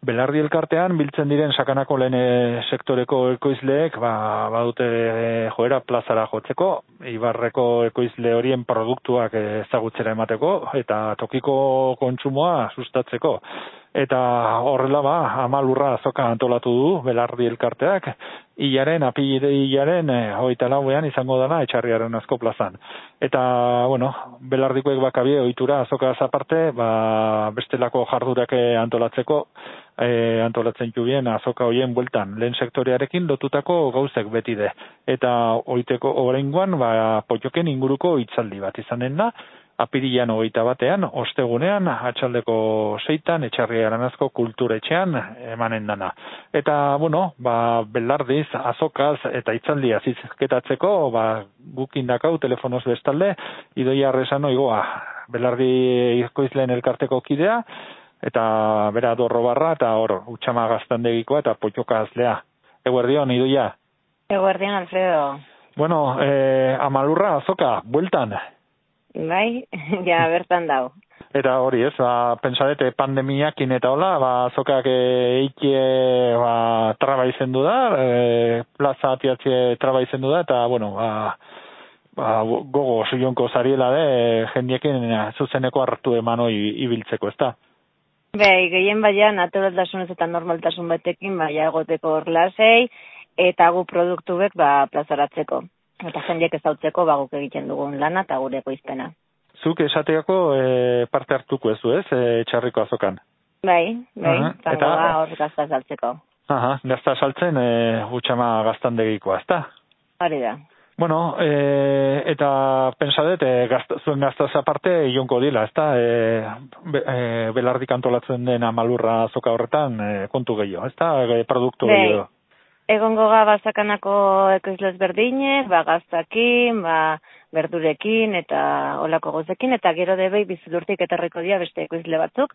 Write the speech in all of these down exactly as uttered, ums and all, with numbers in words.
Belardi elkartean biltzen diren sakanako lehen sektoreko ekoizleek ba, badute joera plazara jotzeko, Ibarreko ekoizle horien produktuak ezagutzera emateko eta tokiko kontsumoa sustatzeko. Eta horrela ba, Amalurra azoka antolatu du Belardi elkarteak, hilaren, apirilaren hogeita lauean izango dana Etxarriaren Asko plazan. Eta, bueno, Belardikoek bakabie ohitura azokaz aparte, ba, bestelako jardurak antolatzeko, e, antolatzen jubien azoka hoien bueltan, lehen sektorearekin lotutako gauzek beti de. Eta oiteko oraingoan, ba, potioken inguruko hitzaldi bat izanen da, apirilan hogeita batean, ostegunean, atxaldeko seitan, Etxarriaren Asko kulturetxean emanen dana. Eta, bueno, ba, Belardiz, azokaz eta hitzaldia zizketatzeko, ba, gukin dakau telefonoz bestalde, Idoia Arresano igoa, Belardi ekoizleen elkarteko kidea, eta bera dorro barra, eta hor, utxama gaztandegikoa, eta potioka azlea. Eguerdion, Idoia. Eguerdion, Alfredo. Bueno, eh, Amalurra, azoka, bueltan. Bai, ja bertan dau. Eta hori ez, ba, pentsadete pandemiakin eta hola, ba, azokak eikie ba, traba izendu da, e, plaza atiatzie traba izendu da, eta, bueno, ba, ba, gogo zuionko zariela de, jendiekin zuzeneko hartu eman hoi ibiltzeko, ez da? Bai, gehien baina naturaltasunez eta normaltasun batekin, baina egoteko orlasei, eta gu produktuek ba, plazaratzeko. Eta jendeak ezautzeko baguk egiten dugun lana eta gure ekoizpena. Zuk esateako e, parte hartuko ez du ez, e, Etxarriko azokan? Bai, bai, uh-huh. zango Eta... da hor gazta saltzeko. Aha, gazta saltzen e, utxama gaztandegikoa, ez da? Hori da. Bueno, e, eta pensadet, e, gazta, zuen gaztaz aparte ionko dila, ez da? E, be, e, Belardik antolatzen den Amalurra azoka horretan e, kontu gehiago, ez da? E, produktu bai. gehiago. Egongo ga bazakanako ekoizlez berdinek, ba gaztakin, ba berdurekin eta olako gozekin, eta gero debei bizilurtik etorriko dira beste ekoizle batzuk,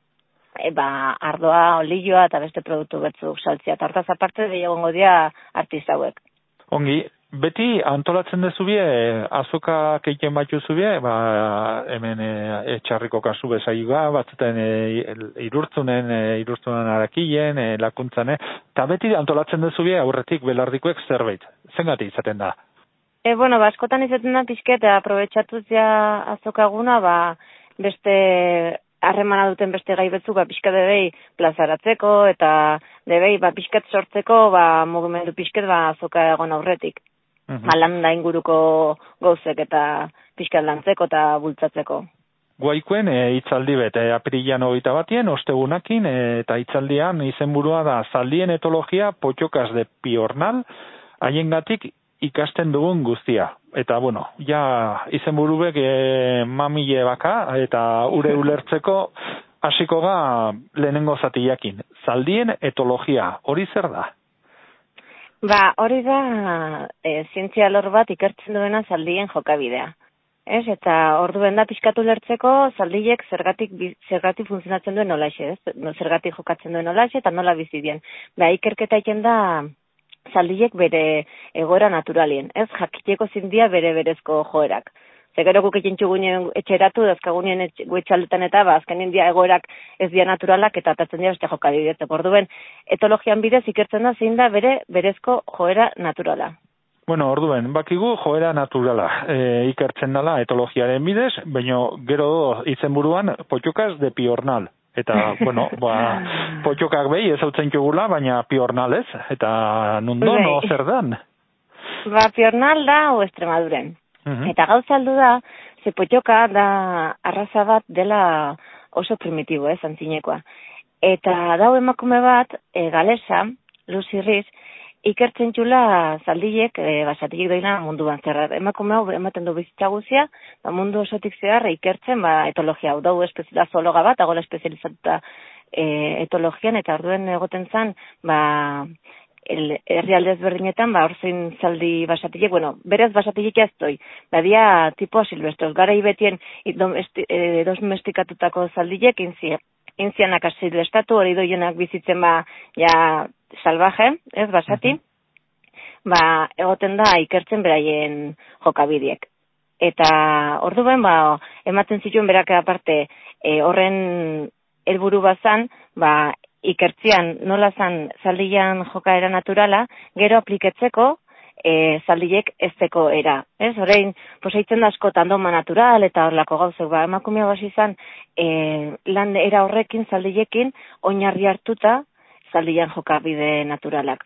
e, ba ardoa, olioa eta beste produktu batzuk saltzia. Eta hortaz aparte de egongo dira artizauek. Ongi, beti antolatzen dezubie, azoka keiten batzu zubie, ba, hemen e, Etxarriko kasu bezaiga, batzuten e, irurtzunen, e, irurtzunen arakilen, e, lakuntzan, eta beti antolatzen dezubie aurretik Belardikoek zerbait. Zengati izaten da? E, bueno, ba, askotan izaten da pixket, aprobetxatuz ja azokaguna, ba, beste harremana duten beste gai batzuk, ba, pixka debei plazaratzeko, eta debei, ba, pixket sortzeko, ba, mugimendu pixket, ba, azoka egon aurretik. Uhum. Malanda inguruko gauzek eta pixkat lantzeko eta bultzatzeko. Guaikoen e, itzaldi bet, e, apirilan hogeita batien, ostegunakin, e, eta itzaldian izenburua da zaldien etologia potxokaz de piornal, haiengatik ikasten dugun guztia. Eta, bueno, ja izenburubek e, mamile baka, eta ure ulertzeko hasiko ga lehenengo zatiakin. Zaldien etologia, hori zer da? Ba, hori da e, zientzia lor bat ikertzen duena zaldien jokabidea. Ez? Eta orduen da pixkatu lertzeko zaldiek zergatik, zergatik funtzionatzen duen nolaxe, ez? Zergatik jokatzen duen nolaxe eta nola bizi dien. Ba, ikerketa iken da zaldiek bere egoera naturalien, ez? Jakiteko zindia bere berezko joerak. Zegero guk egintxu guinen etxeratu, dazkagunien etxaldetan eta ba, azkenien dia egoerak ez dia naturalak eta atatzen dira beste jokabideetzeko. Orduen, etologian bidez ikertzen da zein da bere berezko joera naturala. Bueno, orduen, bakigu joera naturala e, ikertzen dela etologiaren bidez, baina gero izenburuan potxokaz de piornal. Eta, bueno, ba, potxokak behi ez hautzen txugula, baina piornal ez, eta nundo, no zer dan? Ba, piornal da o Extremaduren. Uh-huh. Eta gauza aldu da, ze potxoka da arraza bat dela oso primitibo, ez, antzinekoa. Eta dau emakume bat, e, galesa, Lucy Riz, ikertzen txula zaldiek, e, basatik doina munduan zerra. Emakume hau ematen du bizitza guzia, ba, mundu osotik zehar ikertzen ba, etologia hau. Dau espeziala zoologa bat, agola espezializatuta e, etologian, eta orduen egoten zen, ba, herrialdez berdinetan, ba, orzein zaldi basatilek, bueno, berez basatilek ez doi, badia tipo silvestros, gara ibetien domestikatutako zaldilek, inzien, inzianak silvestatu, hori doienak bizitzen, ba, ja, salvaje, ez, basati, uh-huh. ba, egoten da ikertzen beraien jokabideek. Eta orduen, ba, ematen zituen berak aparte, e, horren helburu bazan, ba, ikertzian nola zan zaldian jokaera naturala, gero apliketzeko e, zaldilek ezteko era. Ez, orain, posaitzen da asko tandoma natural eta horlako gauzek, ba, emakumea basi izan e, lan era horrekin zaldilekin oinarri hartuta zaldian jokabide naturalak.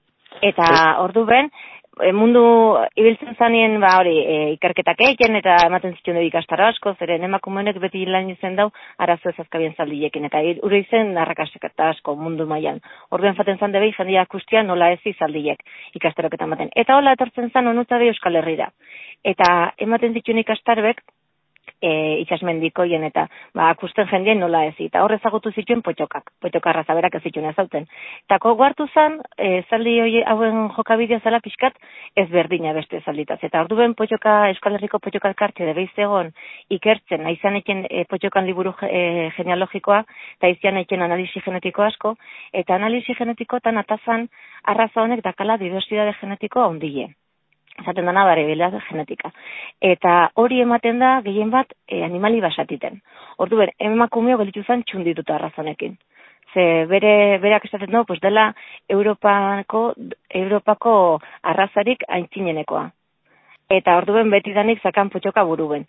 Eta ordu ben, mundu ibiltzen zanien ba hori e, ikerketak egiten eta ematen zituen ikastaro asko, zeren emakumeek beti lan izen dau arazo ezazkabien zaldilekin eta ure izen arrakastaketa asko mundu mailan. Orduen faten zan debei jendia kustia nola ezi zaldilek ikastaroketa ematen. Eta hola etortzen zan onutza be Euskal Herrira. Eta ematen zituen ikastarbek E, ikasmendikoien eta ba, akusten jendien nola ezi. Eta horrez agutu zituen potxokak, potxokarra zaberak ez zituen ezauten. Eta koguartu zen, e, zaldi hoi hauen jokabidea zela pixkat ez berdina beste zalditaz. Eta orduen potxoka, Euskal Herriko potxoka elkartea debeiz egon ikertzen, aizan eken e, potxokan liburu e, genealogikoa, eta aizan eken analisi genetiko asko, eta analisi genetikoetan atazan arraza honek dakala diversidade genetikoa ondile. Esaten dana variabilidad genetika. Eta hori ematen da gehien bat e, animali basatiten. Orduen, emakumeo gelditu zen txundituta arrazonekin. Ze bere, berak esaten du, pues dela Europako, Europako arrazarik aintzinenekoa. Eta orduen beti danik zakan potxoka buruen.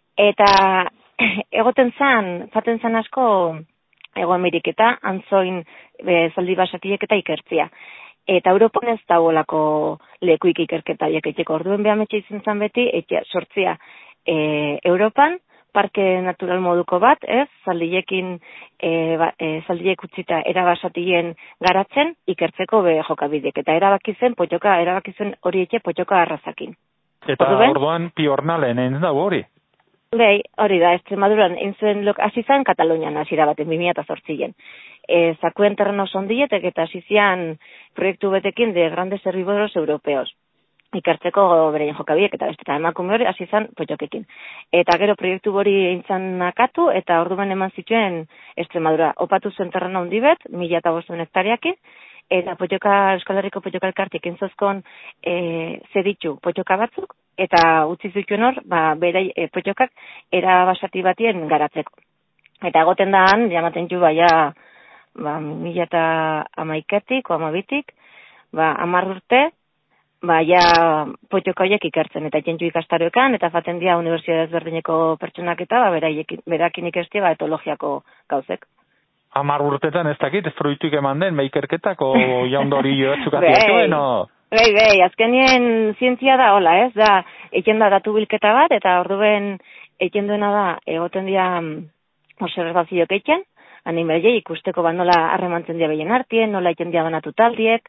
Eta egoten zan, zaten zan asko Ego Ameriketa, antzoin e, zaldi basatiek eta ikertzia. Eta Europan ez dagoelako lekuik ikerketa jaketeko. Orduen behametxe izan zen beti, etxea, sortzia e, Europan, parke natural moduko bat, ez, zaldilekin, e, ba, e, zaldilek utzita erabasatien garatzen, ikertzeko be jokabidek. Eta erabaki zen, potxoka, erabaki zen hori etxe potxoka arrazakin. Eta Orduen, orduan piornalen egin dago hori? Bai, hori da, Extremaduran, entzuen lok, hasi zen Katalunian hasiera baten, bi mila zortzian. E, zakuen terreno sondietek eta hasi zian proiektu betekin de grandes herbívoros europeos. Ikertzeko berein jokabiek eta beste, eta emakume hori hasi zen potxokekin. Eta gero proiektu hori eintzan nakatu eta orduan eman zituen Extremadura. Opatu zuen terreno handi bet, mila eta bosten hektariakin, eta potxoka, Euskal Herriko potxoka elkartik entzozkon e, zeditxu potxoka batzuk, eta utzi zituen hor, ba, bere e, potxokak erabasati batien garatzeko. Eta egoten da han, jamaten ju baia, ba, mila eta amaiketik, o amabitik, ba, amar urte, ba, ja, potxoka horiek ikertzen, eta jentzu ikastaroekan, eta faten dia Unibertsitate ezberdineko pertsonak eta, ba, berakin ikestia, ba, etologiako gauzek. Amar urtetan ez dakit, ez fruituik eman den, behikerketak, o jaundori joatzuk atiatuen, o... Bai, bai, azkenien zientzia da, hola, ez, da, eken da datu bilketa bat, eta orduen eken duena da, egoten dia observazioak eiken, animalia ikusteko ba nola harremantzen dia behien artien, nola eken dia banatu taldiek,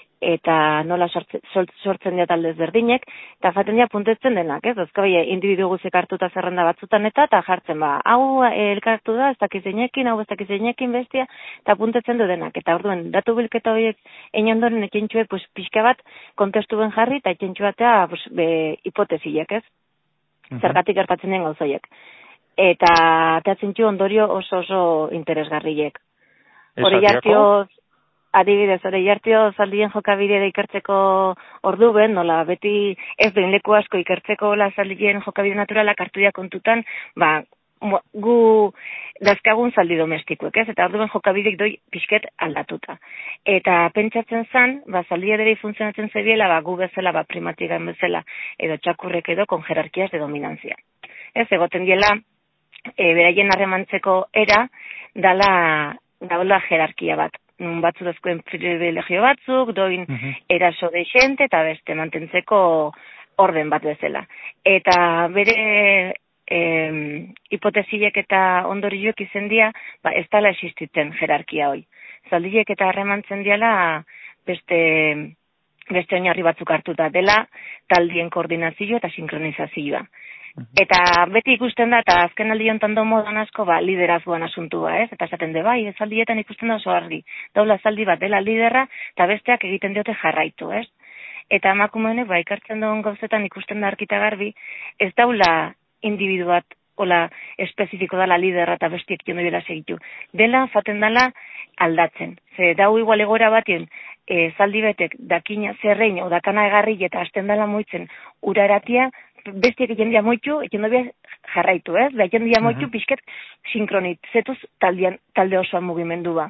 eta nola sortzen, sortzen dia taldez berdinek, eta faten dia puntetzen denak, ez, dozka bai, individu guzek hartuta zerrenda batzutan eta, eta jartzen ba, hau elkartu da, ez dakizeinekin, hau ez dakizeinekin bestia, eta puntetzen du denak, eta orduen, datu bilketa horiek einondoren ekentxue, pues, pixka bat, kontestu ben jarri, eta ekentxuatea, pues, be, hipotesiek, ez, uh-huh. Zergatik gertatzen den gauzoiek. Eta teatzen txu ondorio oso oso interesgarriek. Hori jartioz, adibidez, hori jartio zaldien jokabidea ikertzeko ordu ben, nola, beti ez den leku asko ikertzeko la zaldien jokabide naturalak hartu dia kontutan, ba, gu dazkagun zaldi domestikuek, ez? Eta ordu ben jokabideik doi pixket aldatuta. Eta pentsatzen zan, ba, zaldi ederi funtzionatzen zebiela, ba, gu bezala, ba, primatigan bezala, edo txakurrek edo kon jerarkiaz de dominantzia. Ez, egoten diela, e, beraien harremantzeko era, dala, daula jerarkia bat. Nun batzu dazkoen privilegio batzuk, doin uh-huh. eraso deixente, eta beste mantentzeko orden bat bezala. Eta bere eh, hipotesiek eta ondorioek izen dia, ba, ez dala existitzen jerarkia hoi. Zaldiek eta harremantzen diala beste, beste oinarri batzuk hartuta dela, taldien koordinazio eta sinkronizazioa. Eta beti ikusten da, eta azken aldi honetan do modan asko, ba, liderazgoan asuntua, ez? Eta esaten de, bai, ez aldietan ikusten da oso argi. Daula zaldi bat dela liderra, eta besteak egiten diote jarraitu, ez? Eta emakumeenek, ba, ikartzen duen gauzetan ikusten da arkita garbi, ez daula individu bat, hola, espezifiko dela liderra eta bestiek jondo dela segitu. Dela, faten dela, aldatzen. Ze, dau igual egora batien, e, zaldi betek, dakina zerrein, o dakana egarri eta hasten dela moitzen ura eratia, bestiek jendia moitu, jendia jarraitu, ez? Da jendia moitu uh-huh. pixket sinkronit, zetuz taldean, talde osoan mugimendua.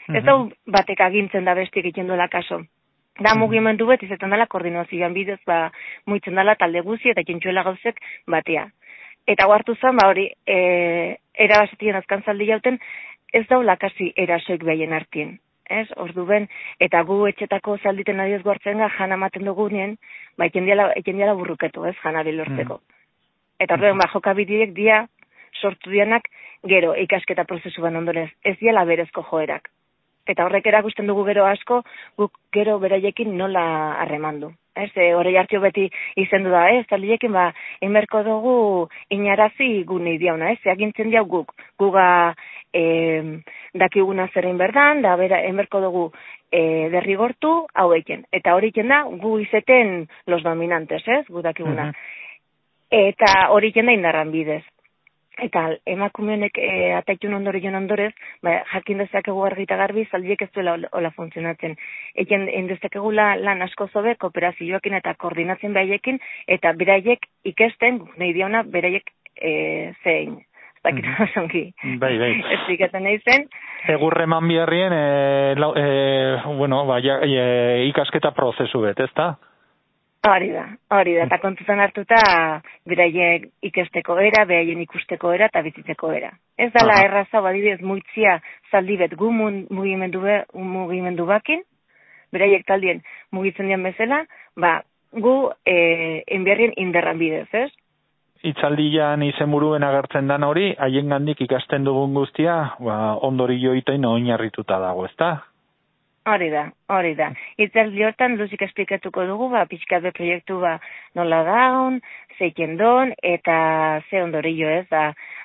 Mm-hmm. Ez da batek agintzen da bestiek egiten duela kaso. Da mugimendu bet, izaten dela koordinazioan bidez, ba, muitzen dela talde guzi eta jentsuela gauzek batea. Eta guartu zen, ba hori, e, erabasetien azkan zaldi jauten, ez daula kasi erasoik behien artien. Ez, ordu ben, eta gu etxetako zalditen adioz guartzen ga, jana maten dugunien, ba, eken diala burruketu, ez, jana bilortzeko. Mm. Eta ordu ben, ba, jokabideek dia, sortu dianak, gero, ikasketa prozesuan ondorez, ez diala berezko joerak. Eta horrek erakusten dugu gero asko, guk gero beraiekin nola harremandu. Ez, e, horrei hartio beti izendu da, ez, taliekin, ba, inberko dugu inarazi gune idiauna, ez, eagintzen diau guk, guga e, dakiguna zerein berdan, da, bera, inberko dugu e, derrigortu hau eiken. Eta hori da, gu izeten los dominantes, ez, gu dakiguna. Uh-huh. Eta hori da indarran bidez. Eta emakumeonek e, ataitun ondorion ondorez, ba, jakin dezakegu argita garbi, zaldiek ez duela hola funtzionatzen. Eken dezakegula lan asko zobe, kooperazioakin eta koordinatzen behaiekin, eta beraiek ikesten, nahi diona, beraiek e, zein. Zakit osongi. Bai, bai. Ez ikaten nahi zen. Egurre eman biharrien, e, e, bueno, ba, ja, e, ikasketa prozesu bet, ez da? Hori da, hori da, eta kontutan hartuta beraiek ikesteko era, beraien ikusteko era eta bizitzeko era. Ez dala Aha. erraza, badibidez, muitzia zaldibet gu mugimendu, be, mugimendu bakin, beraiek taldien mugitzen dian bezala, ba, gu e, enbiarrien inderran bidez, ez? Itzaldian izenburuen agertzen dan hori, haien gandik ikasten dugun guztia, ba, ondori joitain oinarrituta dago, ez da? Hori da, hori da. Itzaldi hortan luzik esplikatuko dugu, ba, pixkat be proiektu ba, nola daun, zeiken don, eta ze ondorio ez, da,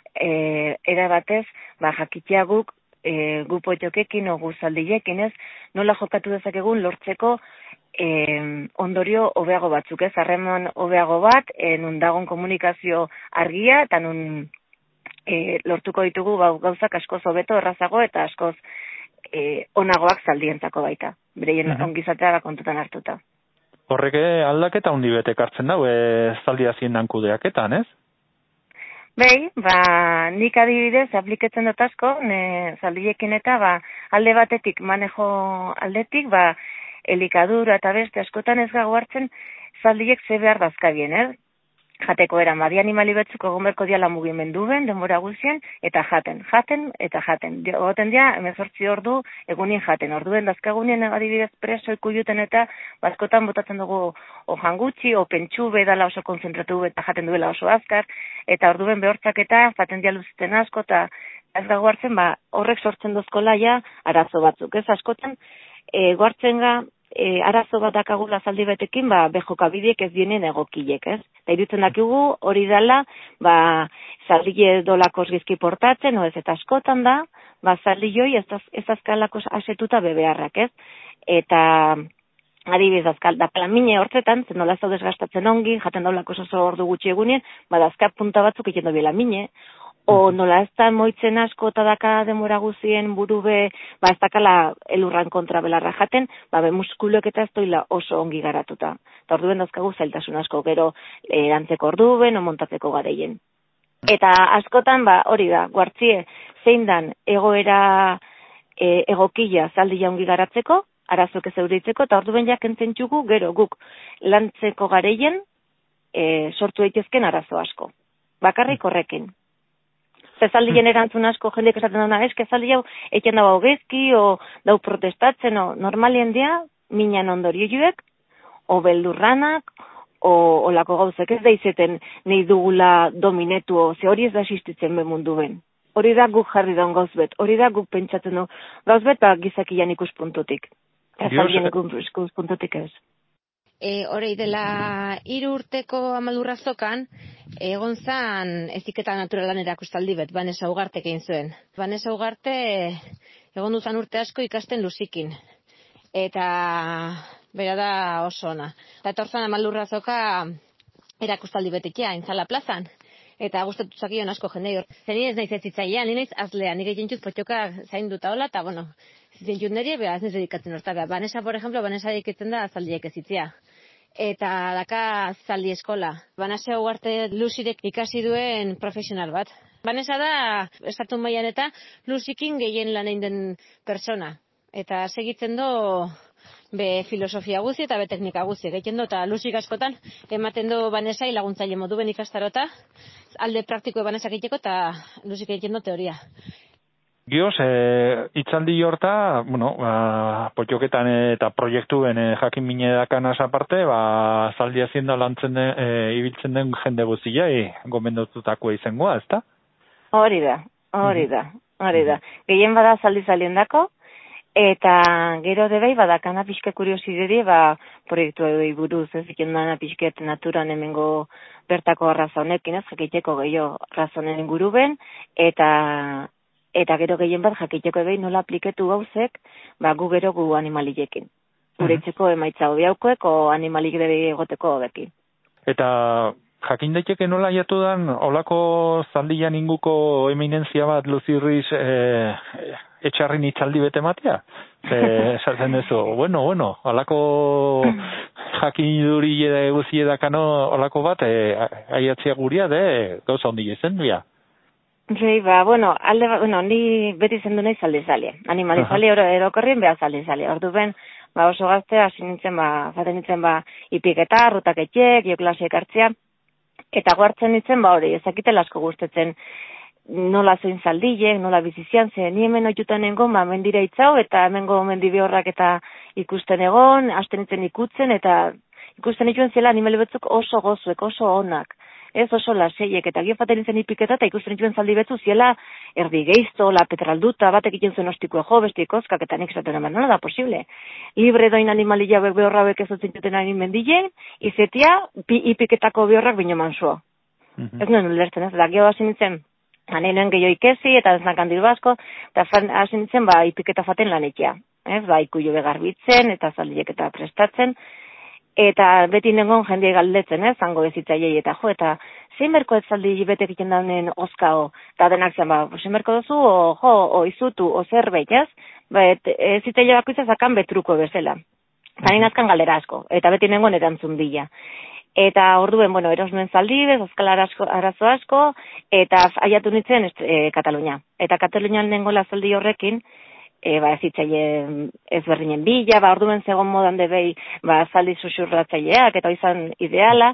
e, era batez, ba, jakitea guk, e, gu potxokekin, o gu zaldiekin ez, nola jokatu dezakegun lortzeko e, ondorio hobeago batzuk ez, harreman hobeago bat, e, nun dagon komunikazio argia, eta nun e, lortuko ditugu ba, gauzak askoz hobeto errazago, eta askoz E, onagoak zaldientzako baita, bereien uh-huh. ongizatea kontutan hartuta. Horrek aldaketa handi betek hartzen dau, e, zaldia ziendan kudeaketan, ez? Behi, ba, nik adibidez apliketzen dut asko, ne, zaldiekin eta ba, alde batetik, manejo aldetik, ba, elikadura eta beste askotan ez gago hartzen zaldiek ze behar dazkabien, ez? Jateko eran, badi animali betzuk egon berko diala mugimendu ben, denbora guzien, eta jaten, jaten, eta jaten. Ogoten dia, emezortzi ordu egunin jaten. Orduen dazkagunien adibidez preso ikujuten eta baskotan botatzen dugu o jangutxi, o pentsu bedala oso konzentratu eta jaten duela oso azkar, eta orduen behortzak eta jaten dia luziten asko, eta ez gago hartzen, ba, horrek sortzen dozkola ja arazo batzuk. Ez askotan, e, guartzen ga, E, arazo bat dakagula zaldi betekin, ba, bejokabideek ez dienen egokilek, ez? Eta irutzen dakigu hori dela, ba, zaldi dolakos gizki portatzen, o ez, eta askotan da, ba, zaldi joi ez, ez azkalakos asetuta bebeharrak, ez? Eta, adibidez, azkal, da plamine hortzetan, zen nola ez da desgastatzen ongi, jaten daulakos oso ordu gutxi egunien, ba, da azkar punta batzuk ikendo bila mine, o nola ez da moitzen asko eta daka demora guzien buru be, ba ez dakala elurran kontra belarra jaten, ba be muskuloek eta ez doila oso ongi garatuta. Eta orduen dazkagu zailtasun asko, gero erantzeko orduen o montatzeko gareien. Eta askotan, ba hori da, guartzie zein dan egoera e, egokila zaldia ongi garatzeko, arazok ez euritzeko, eta orduen jakentzen txugu, gero guk lantzeko gareien e, sortu daitezken arazo asko. Bakarrik horrekin. Zezaldien erantzun asko jendeek esaten dauna, eske zaldi hau eken dago gezki, o dau protestatzen, o normalien dia, minan ondorio juek, o beldurranak, o olako gauzek ez da izeten nahi dugula dominetu, o ze hori ez da existitzen be mundu ben. Hori da guk jarri daun gauzbet, hori da guk pentsatzen du gauzbet, ba gizakian ikuspuntutik. Zaldien ikuspuntutik ez. E, Horei dela hiru urteko amalurra zokan, egon zan eziketa naturalan erakustaldi bet, Vanessa Ugarte egin zuen. Vanessa Ugarte egon duzan urte asko ikasten luzikin. Eta bera da oso ona. Eta etorzan amalurra zoka erakustaldi betekia, Intzala plazan. Eta gustatu zakion asko jendei hor. Zeni ez naiz ez zitzailean, ni naiz azlea, nire jentzut potxoka zain duta hola, eta bueno, zintzut nire, beha ez nire dedikatzen horta. Vanessa, por ejemplo, Vanessa dedikatzen da zaldiek ezitzia. Eta daka zaldi eskola. Vanessa Ugarte Luzirek ikasi duen profesional bat. Vanessa da, estatu mailan eta Luzikin gehien lan egin den persona. eta segitzen do be filosofia guzti eta be teknika guzti egiten do, eta lusik askotan ematen do Banesai laguntzaile moduen ikastarota, alde praktiko Banesak egiteko eta lusik egiten do teoria. Gioz, e, itzaldi horta, bueno, ba, potxoketan eta proiektuen e, jakin mine dakanaz aparte, ba, zaldi hazienda lantzen den, e, ibiltzen den jende guztia, e, gomendotutakoa izangoa, ezta? Hori da, hori da, hori da. Gehien bada zaldi zalien dako, eta gero debei badakana pixke kuriosideri, ba, proiektu edoi buruz, ez iken dana pixket naturan hemengo bertako arraza honekin, ez, jakiteko gehiago razonen inguruben, eta eta gero gehien bat jakiteko edoi nola apliketu gauzek, ba, gu gero gu animalilekin. Gureitzeko emaitza hobiaukoek, o animalik debei egoteko hobekin. Eta jakin daiteke nola jatu dan, olako zaldian inguko eminentzia bat Luzirriz e, etxarrin itzaldi bete matea? Esaten dezu, bueno, bueno, olako jakin duri guzi edakano olako bat, e, aiatzia guria de gauza hondi ezen duia. Zei, ba, bueno, alde, bueno, ni beti zendu nahi zaldi zale. Animali zale, ero, erokorrien behar zaldi zale. Ordu ben, ba, oso gazte, hasi nintzen, ba, zaten nintzen, ba, ipiketa, rutak etxek, joklasiek hartzea, eta guartzen nintzen, ba, hori, ezakitela asko gustetzen, nola zein zaldile, nola bizizian, ze, ni hemen oiutan egon, ba, mendira itzau, eta hemengo mendi horrak eta ikusten egon, hasten nintzen ikutzen, eta ikusten nituen zela animali batzuk oso gozuek, oso onak. Ez oso laseiek, eta giofaten nintzen ipiketa, eta ikusten nituen zaldi betzu ziela erdi geizto, la petralduta, batek egiten zuen ostikoe jo, besti kozkak, eta nik esaten eman, nola da posible. Libre doin animalia behorrabek ez otzen juten ari mendilen, izetia pi, ipiketako behorrak bino mansuo. Mm-hmm. Ez nuen ulertzen, ez da, geho hasi nintzen, anenen gehiago ikesi, eta ez nakandir basko, eta hasi nintzen, ba, ipiketa faten lanetia. Ez, ba, ikuio begarbitzen, eta zaldiek eta prestatzen, eta beti nengon jendea galdetzen, ez, zango bezitzaiei, eta jo, eta zein merko ez zaldi betek egiten dauden oskao, eta denak zen, ba, zein merko duzu, o, jo, o izutu, o zerbait, ez, ba, ez zitzaile bakoitza zakan betruko bezala. Eta nien azkan galdera asko, eta beti nengon erantzun bila. Eta orduen, bueno, eros nuen zaldi, bez, azkala arazo asko, eta aiatu nintzen e, Katalunia. Eta Katalunian nengola zaldi horrekin, E, ba, ez hitzaile ezberdinen bila, ba, orduen zegoen modan debei, ba, zaldi susurratzaileak, eta izan ideala,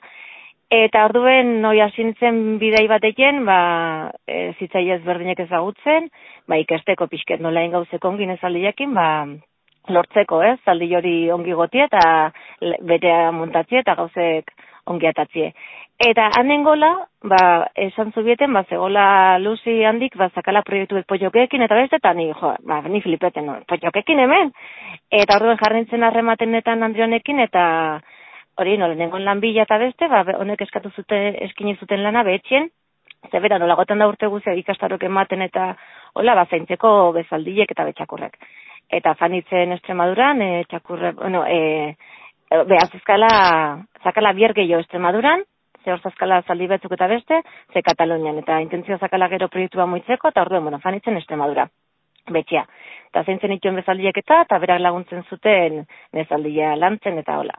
eta orduen noi hasi nintzen bidei batekin, ba, ez hitzaile ezberdinek ezagutzen, ba, ikesteko pixket nola ingauzeko ongin ezaldiakin, ba, lortzeko, ez, zaldi hori ongi gotie, eta betea montatzie, eta gauzek ongi atatzie. Eta hanengola, ba, esan zubieten, ba, zegoela luzi handik, ba, zakala proiektuek potxokekin, eta beste, eta ni, jo, ba, ni flipeten, no, potxokekin hemen. Eta orduen jarri nintzen harrematenetan Andrionekin, eta hori, no, lehenengon lan bila eta beste, ba, honek eskatu zuten, eskini zuten lana behetxien, zebera, nola goten da urte guzia ikastarok ematen, eta hola, ba, zaintzeko bezaldilek eta betxakurrek. Eta fanitzen Extremaduran, e, txakurre, bueno, e, behaz ezkala, zakala bier gehiago Extremaduran, ze hor zazkala zaldi betzuk eta beste, ze Katalunian, eta intentzio zakala gero proiektua moitzeko, eta orduen, bueno, fanitzen Extremadura, betxea. Eta zeintzen ituen bezaldiek eta, eta berak laguntzen zuten bezaldia lantzen, eta hola.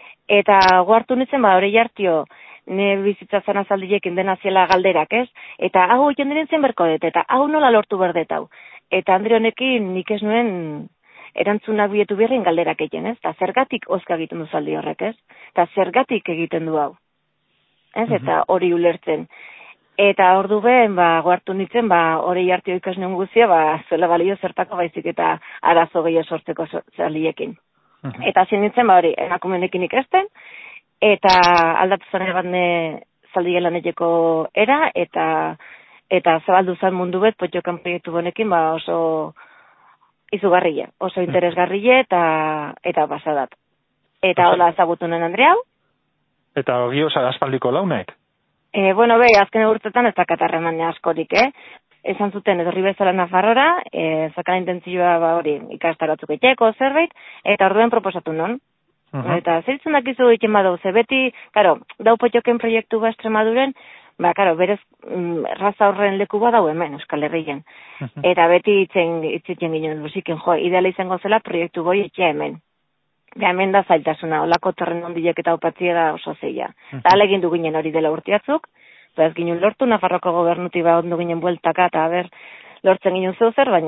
Eta guartu nintzen, ba, hori jartio, ne bizitza zana zaldiek indena ziela galderak, ez? Eta hau egin diren berko dut, eta hau nola lortu berdet hau. Eta Andre honekin nik ez nuen erantzunak bietu berrin galderak egiten, ez? Eta zergatik oska egiten du zaldi horrek, ez? Eta zergatik egiten du hau. Ez, eta hori ulertzen. Eta ordu ben, ba, goartu nintzen, ba, hori jartio ikasneun guzia, ba, zuela balio zertako baizik eta arazo gehiago sortzeko zaldiekin. Uh-huh. Eta zin nintzen, ba, hori, emakumenekin ikasten, eta aldatu zen egatne zaldi laneteko era, eta eta zabaldu zen mundu bet, potxokan proiektu bonekin, ba, oso izugarria, oso interesgarria, eta, eta basadat. Eta hola ezagutu nuen Andrea hau. Eta gio aspaldiko launek? E, bueno, be, azken urtetan ez dakatarreman askorik, eh? Esan zuten edorri bezala Nafarrora, e, zakala intentzioa ba hori ikastarotzuk etxeko zerbait, eta orduen proposatu non. Uh-huh. Eta zeritzen dakizu egiten badau, ze beti, karo, dau potxoken proiektu ba Extremaduren, ba, karo, berez mm, raza horren leku badau hemen, Euskal Herrien. Uh-huh. Eta beti itzen, itzen ginen, busiken, jo, ideala izango zela proiektu goi etxe hemen. Ba, hemen da zailtasuna, olako terren ondilek eta opatzia da oso zeia. Uh-huh. Eta alegin du ginen hori dela urtiatzuk, ba ez ginen lortu, Nafarroko gobernuti ba ondu ginen bueltaka, eta ber, lortzen ginen zeu zer, baina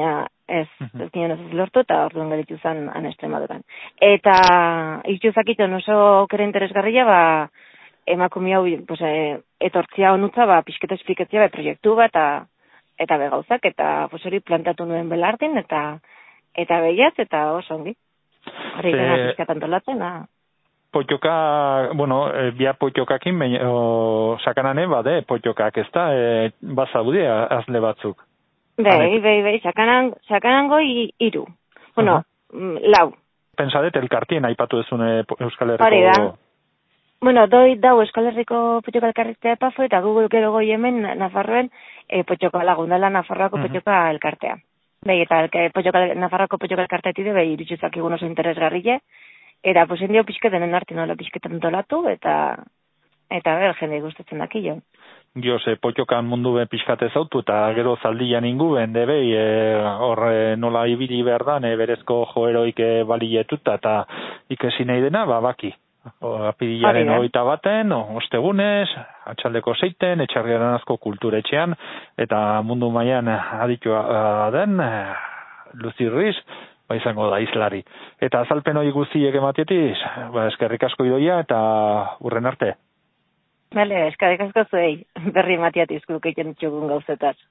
ez, ez nion ez lortu, eta orduan garitu zen han Extremaduran. Eta itxu zakitzen oso kere interesgarria, ba, emakume hau, pues, e, etortzia honutza, ba, pixketa esplikatzia, ba, proiektu bat, eta eta begauzak, eta pues, hori plantatu nuen belardin, eta eta behiaz, eta oso ongi. Hori gana pixkatan tolatzen, ah. Potxoka, bueno, e, bia potxokakin, o, sakanane, bade, potxokak, ez da, e, bazaude, azle batzuk. Bai, bai, bai, sakanan, sakanango iru. Bueno, uh-huh. lau. Pensadet, elkartien aipatu dezune Euskal Herriko... Hori da. Bueno, doi dau Euskal Herriko potxoka elkartea pafo, eta Google gero goi hemen, Nafarroen, e, potxoka lagundala Nafarroako uh-huh. potxoka elkartea. Bai, eta elke, potxoka, Nafarroako potxoka elkartea tide, bai, irutxuzak egun oso interesgarrile, eta posen dio pixke denen arti nola pixketan tolatu, eta eta ber, jende gustatzen daki jo. Jo, ze potxokan mundu ben pixkate zautu, eta gero zaldian ingu ben, de behi, hor e, nola ibili behar da, e, berezko joeroik e, balietuta, eta ikesi nahi dena, ba, baki. Apidilaren hogeita baten, ostegunez, atxaldeko zeiten, etxarriaren asko kulturetxean, eta mundu mailan aditua den, Luzi Riz, ba izango da islari. Eta azalpen hori guztiek ematietiz, ba, eskerrik asko idoia, eta urren arte. Bale, eskerrik asko zuei, berri ematiatiz guk egiten txugun gauzetaz.